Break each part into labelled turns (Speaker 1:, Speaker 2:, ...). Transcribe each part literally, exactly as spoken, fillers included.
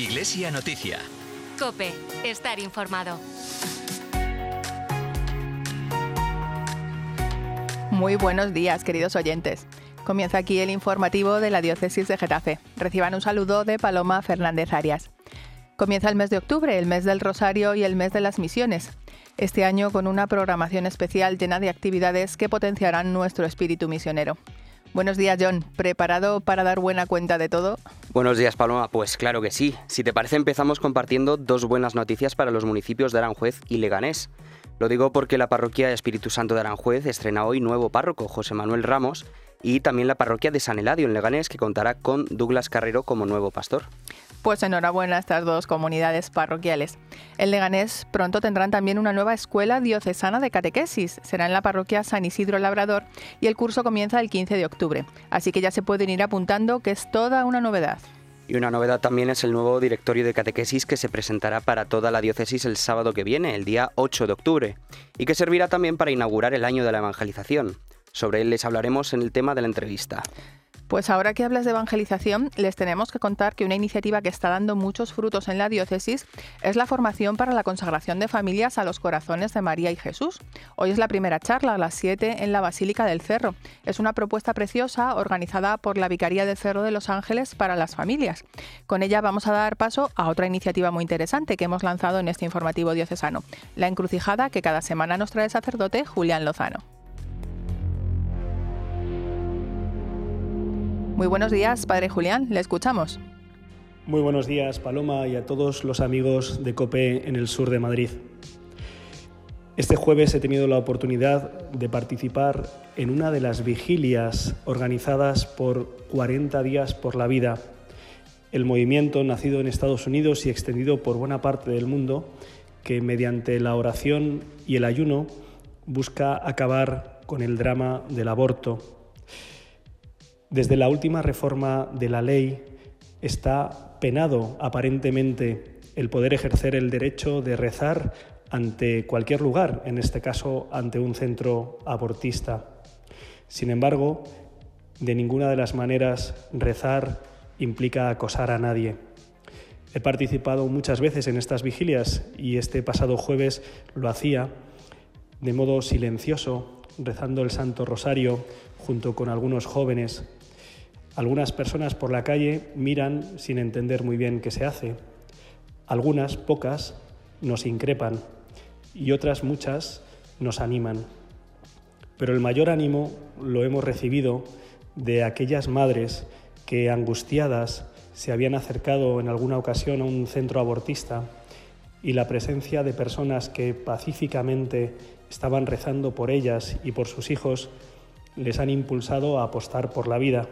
Speaker 1: Iglesia Noticia.
Speaker 2: COPE. Estar informado.
Speaker 3: Muy buenos días, queridos oyentes. Comienza aquí el informativo de la Diócesis de Getafe. Reciban un saludo de Paloma Fernández Arias. Comienza el mes de octubre, el mes del Rosario y el mes de las misiones. Este año con una programación especial llena de actividades que potenciarán nuestro espíritu misionero. Buenos días, John. ¿Preparado para dar buena cuenta de todo?
Speaker 4: Buenos días, Paloma. Pues claro que sí. Si te parece, empezamos compartiendo dos buenas noticias para los municipios de Aranjuez y Leganés. Lo digo porque la parroquia Espíritu Santo de Aranjuez estrena hoy nuevo párroco, José Manuel Ramos, y también la parroquia de San Eladio en Leganés, que contará con Douglas Carrero como nuevo pastor.
Speaker 3: Pues enhorabuena a estas dos comunidades parroquiales. En Leganés pronto tendrán también una nueva escuela diocesana de catequesis. Será en la parroquia San Isidro Labrador y el curso comienza el quince de octubre. Así que ya se pueden ir apuntando, que es toda una novedad.
Speaker 4: Y una novedad también es el nuevo directorio de catequesis que se presentará para toda la diócesis el sábado que viene, el día ocho de octubre, y que servirá también para inaugurar el año de la evangelización. Sobre él les hablaremos en el tema de la entrevista.
Speaker 3: Pues ahora que hablas de evangelización, les tenemos que contar que una iniciativa que está dando muchos frutos en la diócesis es la formación para la consagración de familias a los corazones de María y Jesús. Hoy es la primera charla, a las siete, en la Basílica del Cerro. Es una propuesta preciosa organizada por la Vicaría del Cerro de los Ángeles para las familias. Con ella vamos a dar paso a otra iniciativa muy interesante que hemos lanzado en este informativo diocesano, La Encrucijada, que cada semana nos trae el sacerdote Julián Lozano. Muy buenos días, Padre Julián, le escuchamos.
Speaker 5: Muy buenos días, Paloma, y a todos los amigos de COPE en el sur de Madrid. Este jueves he tenido la oportunidad de participar en una de las vigilias organizadas por cuarenta días por la vida, el movimiento nacido en Estados Unidos y extendido por buena parte del mundo, que mediante la oración y el ayuno busca acabar con el drama del aborto. Desde la última reforma de la ley está penado aparentemente el poder ejercer el derecho de rezar ante cualquier lugar, en este caso ante un centro abortista. Sin embargo, de ninguna de las maneras rezar implica acosar a nadie. He participado muchas veces en estas vigilias y este pasado jueves lo hacía de modo silencioso, rezando el Santo Rosario junto con algunos jóvenes. Algunas personas por la calle miran sin entender muy bien qué se hace. Algunas, pocas, nos increpan y otras muchas nos animan. Pero el mayor ánimo lo hemos recibido de aquellas madres que, angustiadas, se habían acercado en alguna ocasión a un centro abortista y la presencia de personas que pacíficamente estaban rezando por ellas y por sus hijos les han impulsado a apostar por la vida.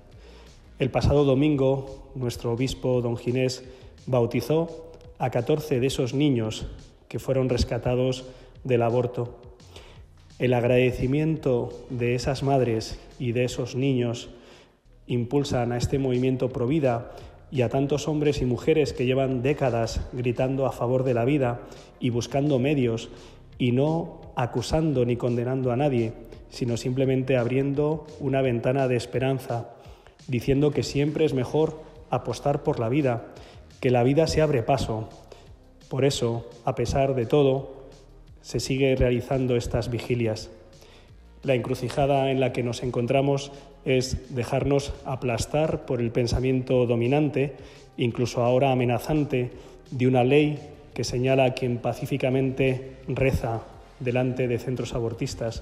Speaker 5: El pasado domingo, nuestro obispo don Ginés bautizó a catorce de esos niños que fueron rescatados del aborto. El agradecimiento de esas madres y de esos niños impulsan a este movimiento Provida y a tantos hombres y mujeres que llevan décadas gritando a favor de la vida y buscando medios y no acusando ni condenando a nadie, sino simplemente abriendo una ventana de esperanza, diciendo que siempre es mejor apostar por la vida, que la vida se abre paso. Por eso, a pesar de todo, se sigue realizando estas vigilias. La encrucijada en la que nos encontramos es dejarnos aplastar por el pensamiento dominante, incluso ahora amenazante, de una ley que señala a quien pacíficamente reza delante de centros abortistas,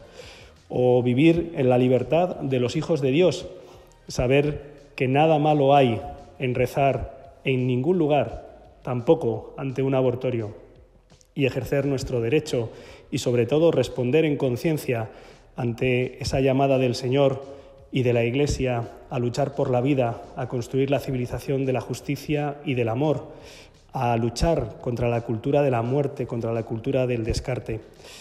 Speaker 5: o vivir en la libertad de los hijos de Dios, saber que nada malo hay en rezar en ningún lugar, tampoco ante un abortorio, y ejercer nuestro derecho y sobre todo responder en conciencia ante esa llamada del Señor y de la Iglesia a luchar por la vida, a construir la civilización de la justicia y del amor, a luchar contra la cultura de la muerte, contra la cultura del descarte.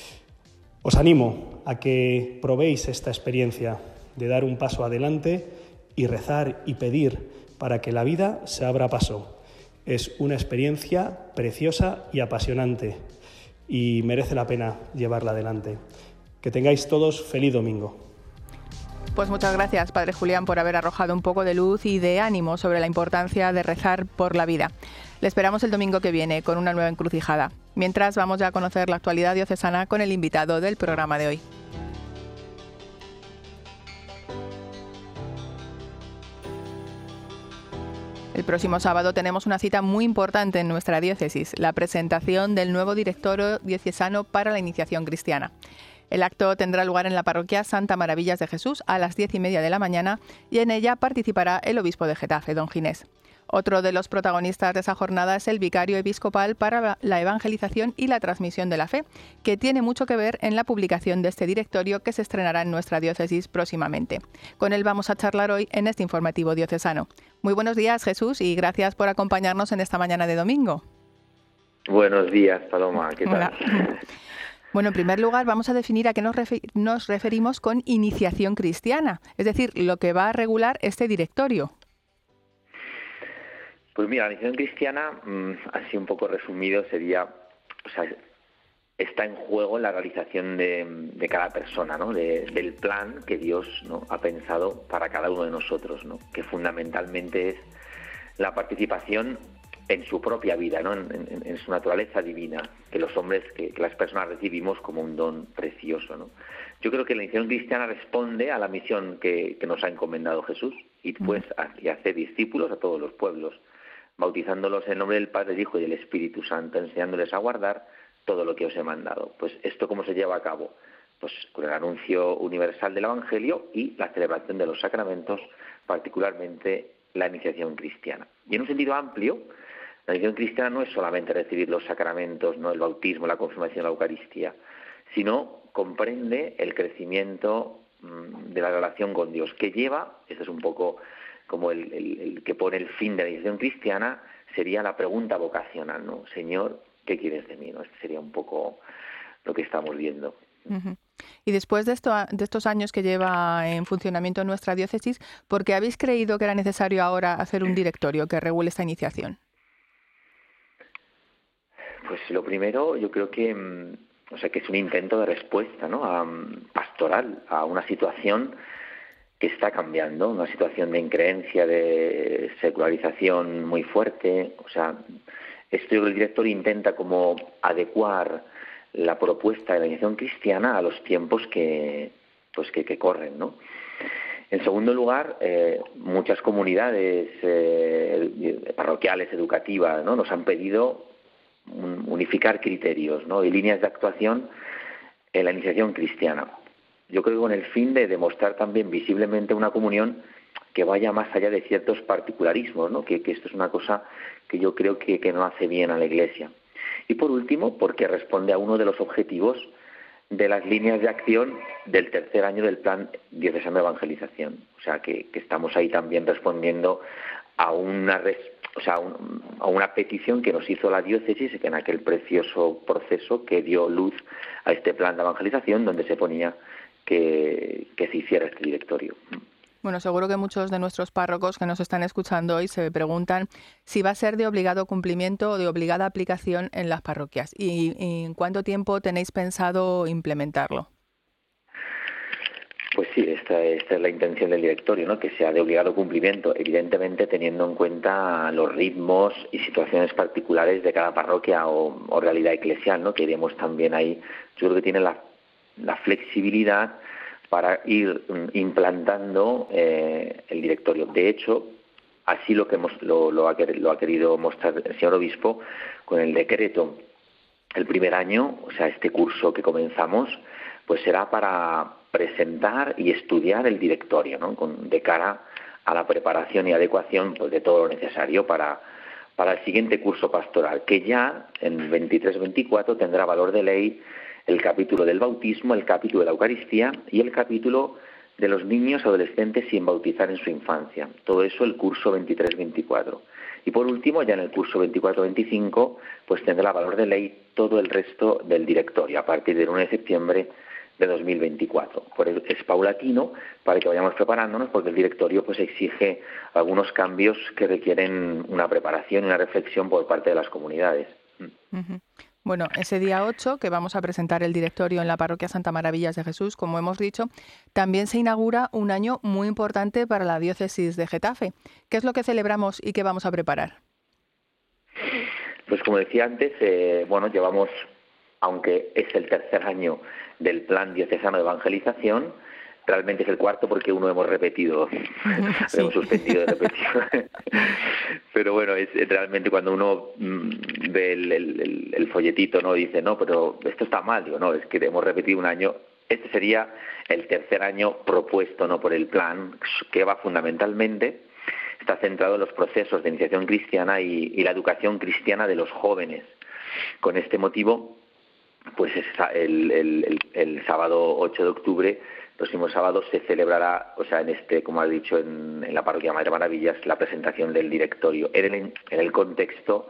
Speaker 5: Os animo a que probéis esta experiencia de dar un paso adelante y rezar y pedir para que la vida se abra paso. Es una experiencia preciosa y apasionante y merece la pena llevarla adelante. Que tengáis todos feliz domingo.
Speaker 3: Pues muchas gracias, Padre Julián, por haber arrojado un poco de luz y de ánimo sobre la importancia de rezar por la vida. Le esperamos el domingo que viene con una nueva encrucijada. Mientras, vamos ya a conocer la actualidad diocesana con el invitado del programa de hoy. El próximo sábado tenemos una cita muy importante en nuestra diócesis, la presentación del nuevo directorio diocesano para la iniciación cristiana. El acto tendrá lugar en la parroquia Santa Maravillas de Jesús a las diez y media de la mañana y en ella participará el obispo de Getafe, don Ginés. Otro de los protagonistas de esa jornada es el vicario episcopal para la evangelización y la transmisión de la fe, que tiene mucho que ver en la publicación de este directorio que se estrenará en nuestra diócesis próximamente. Con él vamos a charlar hoy en este informativo diocesano. Muy buenos días, Jesús, y gracias por acompañarnos en esta mañana de domingo.
Speaker 1: Buenos días, Paloma, ¿qué tal?
Speaker 3: Hola. Bueno, en primer lugar, vamos a definir a qué nos, refer- nos referimos con iniciación cristiana, es decir, lo que va a regular este directorio.
Speaker 1: Pues mira, la iniciación cristiana, así un poco resumido, sería, o sea, está en juego la realización de, de cada persona, ¿no? De, del plan que Dios, ¿no?, ha pensado para cada uno de nosotros, ¿no? Que fundamentalmente es la participación en su propia vida, ¿no? En, en, en su naturaleza divina, que los hombres, que, que las personas recibimos como un don precioso, ¿no? Yo creo que la iniciación cristiana responde a la misión que, que nos ha encomendado Jesús, y pues y hacer discípulos a todos los pueblos, bautizándolos en nombre del Padre, del Hijo y del Espíritu Santo, enseñándoles a guardar todo lo que os he mandado. Pues esto, ¿cómo se lleva a cabo? Pues con el anuncio universal del Evangelio y la celebración de los sacramentos, particularmente la iniciación cristiana. Y en un sentido amplio, la iniciación cristiana no es solamente recibir los sacramentos, no el bautismo, la confirmación, la Eucaristía, sino comprende el crecimiento mmm, de la relación con Dios, que lleva, esto es un poco como el, el, el que pone el fin de la iniciación cristiana, sería la pregunta vocacional, ¿no? Señor, ¿qué quieres de mí? ¿No? Este sería un poco lo que estamos viendo.
Speaker 3: Uh-huh. Y después de, esto, de estos años que lleva en funcionamiento nuestra diócesis, ¿por qué habéis creído que era necesario ahora hacer un directorio que regule esta iniciación?
Speaker 1: Pues lo primero, yo creo que, o sea, que es un intento de respuesta, ¿no?, a, pastoral a una situación que está cambiando, una situación de increencia, de secularización muy fuerte. O sea, esto el director intenta como adecuar la propuesta de la iniciación cristiana a los tiempos que, pues que, que corren, ¿no? En segundo lugar, eh, muchas comunidades eh, parroquiales, educativas, ¿no?, nos han pedido unificar criterios, ¿no?, y líneas de actuación en la iniciación cristiana. Yo creo que con el fin de demostrar también visiblemente una comunión que vaya más allá de ciertos particularismos, ¿no? Que, que esto es una cosa que yo creo que, que no hace bien a la Iglesia. Y por último, porque responde a uno de los objetivos de las líneas de acción del tercer año del Plan Diocesano de Evangelización. O sea, que, que estamos ahí también respondiendo a una, res, o sea, un, a una petición que nos hizo la diócesis en aquel precioso proceso que dio luz a este plan de evangelización, donde se ponía Que, que se hiciera este directorio.
Speaker 3: Bueno, seguro que muchos de nuestros párrocos que nos están escuchando hoy se preguntan si va a ser de obligado cumplimiento o de obligada aplicación en las parroquias. ¿Y, y en cuánto tiempo tenéis pensado implementarlo?
Speaker 1: Pues sí, esta, esta es la intención del directorio, ¿no?, que sea de obligado cumplimiento, evidentemente teniendo en cuenta los ritmos y situaciones particulares de cada parroquia o, o realidad eclesial, ¿no?, que iremos también ahí. Yo creo que tiene la la flexibilidad para ir implantando eh, el directorio. De hecho, así lo que hemos, lo, lo, ha, lo ha querido mostrar el señor obispo con el decreto. El primer año, o sea, este curso que comenzamos, pues será para presentar y estudiar el directorio, ¿no?, con, de cara a la preparación y adecuación, pues, de todo lo necesario para, para el siguiente curso pastoral, que ya en veintitrés veinticuatro tendrá valor de ley el capítulo del bautismo, el capítulo de la Eucaristía y el capítulo de los niños adolescentes sin bautizar en su infancia. Todo eso el curso veintitrés veinticuatro. Y por último, ya en el curso veinticuatro veinticinco, pues tendrá valor de ley todo el resto del directorio, a partir del uno de septiembre de dos mil veinticuatro. Por eso es paulatino, para que vayamos preparándonos, porque el directorio pues exige algunos cambios que requieren una preparación y una reflexión por parte de las comunidades.
Speaker 3: Uh-huh. Bueno, ese día ocho, que vamos a presentar el directorio en la parroquia Santa Maravillas de Jesús, como hemos dicho, también se inaugura un año muy importante para la diócesis de Getafe. ¿Qué es lo que celebramos y qué vamos a preparar?
Speaker 1: Pues como decía antes, eh, bueno, llevamos, aunque es el tercer año del Plan Diocesano de Evangelización, realmente es el cuarto porque uno hemos repetido, sí. hemos suspendido de repetir. Pero bueno, es realmente cuando uno mmm, ve el, el, el folletito, no dice, no, pero esto está mal, digo, no, es que hemos repetido un año. Este sería el tercer año propuesto, no, por el plan, que va fundamentalmente, está centrado en los procesos de iniciación cristiana y, y la educación cristiana de los jóvenes. Con este motivo, pues el, el, el, el sábado ocho de octubre, próximo sábado, se celebrará, o sea, en este, como ha dicho, en, en la parroquia Madre Maravillas, la presentación del directorio, en el, en el contexto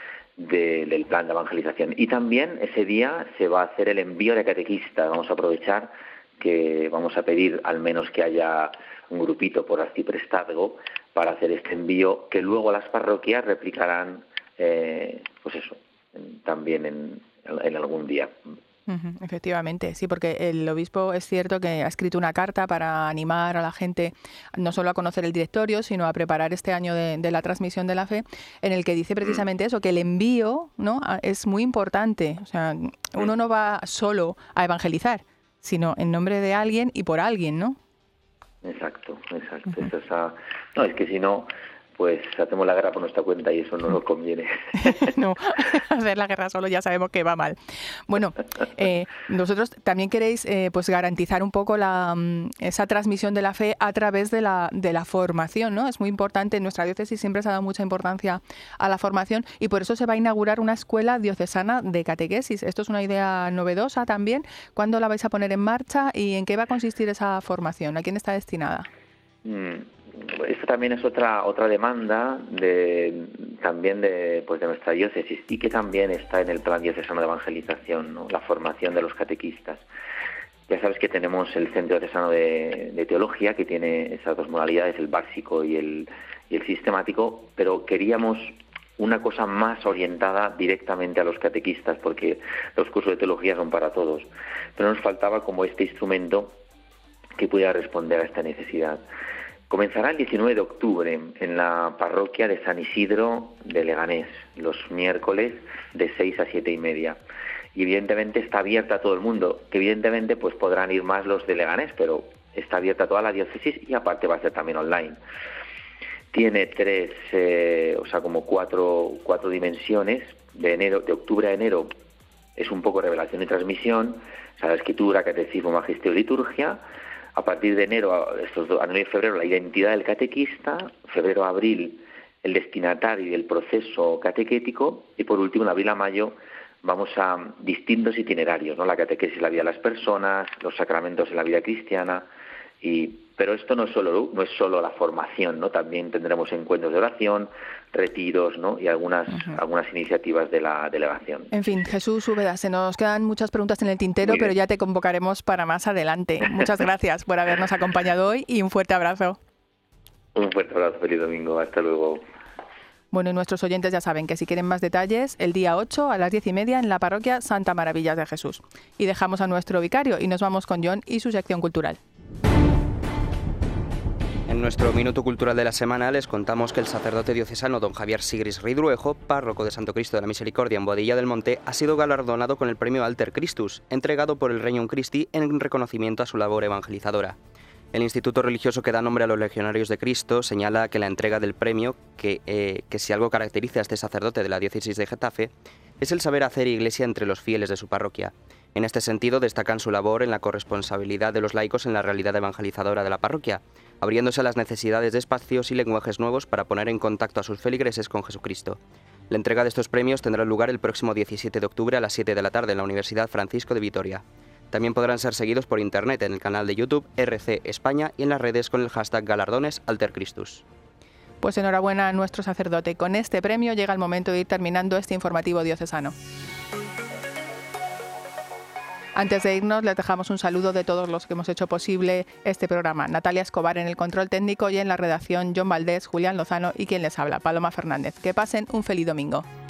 Speaker 1: de, del plan de evangelización. Y también ese día se va a hacer el envío de catequistas. Vamos a aprovechar que vamos a pedir al menos que haya un grupito por arciprestazgo para hacer este envío, que luego las parroquias replicarán, eh, pues eso, en, también en, en algún día.
Speaker 3: Uh-huh, efectivamente, sí, porque el obispo es cierto que ha escrito una carta para animar a la gente no solo a conocer el directorio, sino a preparar este año de, de la transmisión de la fe, en el que dice precisamente eso, que el envío, ¿no?, es muy importante. O sea, uno no va solo a evangelizar, sino en nombre de alguien y por alguien, ¿no?
Speaker 1: Exacto, exacto. Uh-huh. Eso es a... No, es que si no, pues hacemos la guerra por nuestra cuenta y eso no nos conviene.
Speaker 3: No, hacer la guerra solo ya sabemos que va mal. Bueno, eh, vosotros también queréis eh, pues garantizar un poco la, esa transmisión de la fe a través de la, de la formación, ¿no? Es muy importante, en nuestra diócesis siempre se ha dado mucha importancia a la formación y por eso se va a inaugurar una escuela diocesana de catequesis. Esto es una idea novedosa también. ¿Cuándo la vais a poner en marcha y en qué va a consistir esa formación? ¿A quién está destinada?
Speaker 1: Mm. Esta también es otra otra demanda de también de pues de nuestra diócesis y que también está en el plan diocesano de evangelización, ¿no? La formación de los catequistas. Ya sabes que tenemos el Centro Diocesano de, de Teología, que tiene esas dos modalidades, el básico y el, y el sistemático, pero queríamos una cosa más orientada directamente a los catequistas, porque los cursos de teología son para todos, pero nos faltaba como este instrumento que pudiera responder a esta necesidad. Comenzará el diecinueve de octubre en la parroquia de San Isidro de Leganés, los miércoles de seis a siete y media. Y evidentemente está abierta a todo el mundo, que evidentemente pues podrán ir más los de Leganés, pero está abierta a toda la diócesis y aparte va a ser también online. Tiene tres, eh, o sea, como cuatro, cuatro dimensiones. De enero, de octubre a enero es un poco revelación y transmisión, o sea, la escritura, catecismo, magisterio y liturgia. A partir de enero, estos dos, a enero y febrero, la identidad del catequista, febrero a abril, el destinatario y el proceso catequético, y por último, de abril a mayo, vamos a distintos itinerarios, ¿no? La catequesis, la vida de las personas, los sacramentos en la vida cristiana, y pero esto no es solo no es solo la formación, ¿no? También tendremos encuentros de oración, retiros, ¿no? Y algunas uh-huh. algunas iniciativas de la delegación.
Speaker 3: En fin, Jesús Úbeda, se nos quedan muchas preguntas en el tintero, pero ya te convocaremos para más adelante. Muchas gracias por habernos acompañado hoy y un fuerte abrazo.
Speaker 1: Un fuerte abrazo, feliz domingo, hasta luego.
Speaker 3: Bueno, y nuestros oyentes ya saben que si quieren más detalles, el día ocho a las diez y media en la parroquia Santa Maravillas de Jesús. Y dejamos a nuestro vicario y nos vamos con John y su sección cultural.
Speaker 4: En nuestro Minuto Cultural de la semana les contamos que el sacerdote diocesano don Javier Sigris Ridruejo, párroco de Santo Cristo de la Misericordia en Boadilla del Monte, ha sido galardonado con el premio Alter Christus, entregado por el Regnum Christi en reconocimiento a su labor evangelizadora. El instituto religioso que da nombre a los legionarios de Cristo señala que la entrega del premio, que, eh, que si algo caracteriza a este sacerdote de la diócesis de Getafe, es el saber hacer iglesia entre los fieles de su parroquia. En este sentido, destacan su labor en la corresponsabilidad de los laicos en la realidad evangelizadora de la parroquia, abriéndose a las necesidades de espacios y lenguajes nuevos para poner en contacto a sus feligreses con Jesucristo. La entrega de estos premios tendrá lugar el próximo diecisiete de octubre a las siete de la tarde en la Universidad Francisco de Vitoria. También podrán ser seguidos por internet en el canal de YouTube R C España y en las redes con el hashtag galardones Alter Christus.
Speaker 3: Pues enhorabuena a nuestro sacerdote. Con este premio llega el momento de ir terminando este informativo diocesano. Antes de irnos, les dejamos un saludo de todos los que hemos hecho posible este programa. Natalia Escobar en el control técnico y en la redacción, John Valdés, Julián Lozano y quien les habla, Paloma Fernández. Que pasen un feliz domingo.